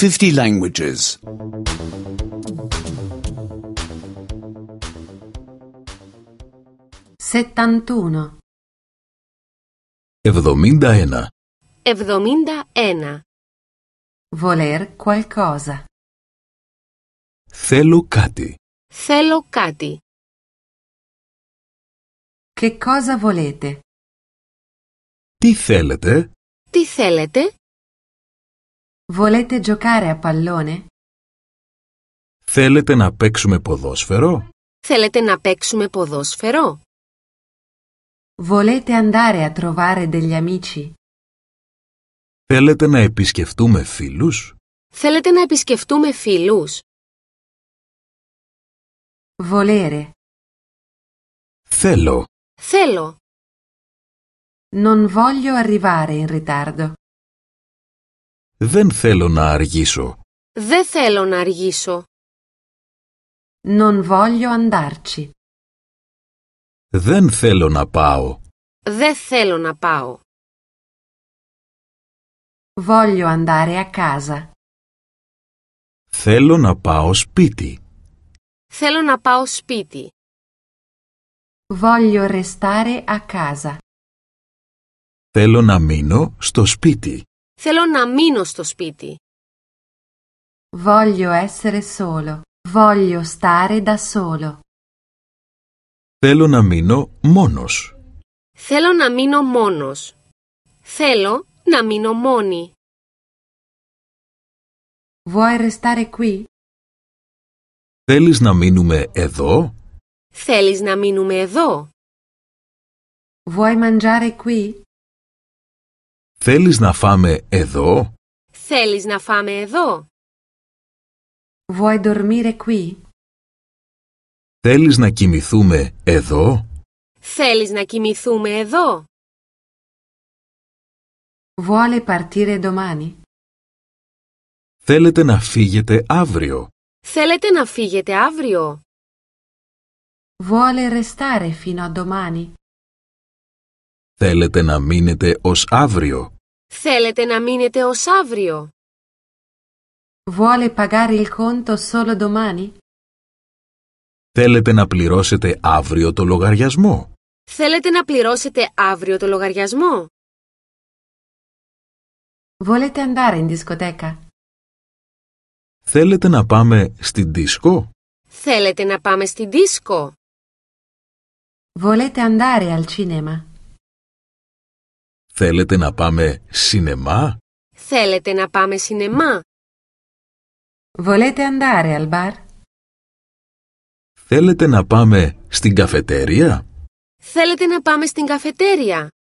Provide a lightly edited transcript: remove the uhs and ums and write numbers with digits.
50 languages. 71. 71. 71. Voler qualcosa. Θέλω κάτι. Θέλω κάτι. Che cosa volete? Τι θέλετε? Τι θέλετε? Volete giocare a pallone? Θέλετε να παίξουμε ποδόσφαιρο? Θέλετε να παίξουμε ποδόσφαιρο? Volete andare a trovare degli amici? Θέλετε να επισκεφτούμε φίλους? Θέλετε να επισκεφτούμε φίλους? Volere. Θέλω. Θέλω. Non voglio arrivare in ritardo. Δεν θέλω να αργήσω. Δεν θέλω να αργήσω. Non voglio andarci. Δεν θέλω να πάω. Δεν θέλω να πάω. Voglio andare a casa. Θέλω να πάω σπίτι. Θέλω να πάω σπίτι. Voglio restare a casa. Θέλω να μείνω στο σπίτι. Θέλω να μείνω στο σπίτι. Voglio essere solo. Voglio stare da solo. Θέλω να μείνω μόνος. Θέλω να μείνω μόνος. Θέλω να μείνω μόνη. Vuoi restare qui? Θέλεις να μείνουμε εδώ? Θέλεις να μείνουμε εδώ? Vuoi mangiare qui? Θέλεις να φάμε εδώ? Θέλεις να φάμε εδώ? Vuoi dormire qui? Θέλεις να κοιμηθούμε εδώ? Θέλεις να κοιμηθούμε εδώ? Vuole partire domani? Θέλετε να φύγετε αύριο? Θέλετε να φύγετε αύριο? Vuole restare fino a domani? Θέλετε να μείνετε ως αύριο? Θέλετε να μείνετε ως αύριο? Vuole pagare il conto solo domani? Θέλετε να πληρώσετε αύριο το λογαριασμό? Θέλετε να πληρώσετε αύριο το λογαριασμό? Volete andare in discoteca? Θέλετε να πάμε στην δίσκο? Θέλετε να πάμε στην δίσκο? Volete andare al cinema? Θέλετε να πάμε σινεμά? Θέλετε να πάμε σινεμά? Volete andare al bar? Θέλετε να πάμε στην καφετέρια? Θέλετε να πάμε στην καφετέρια?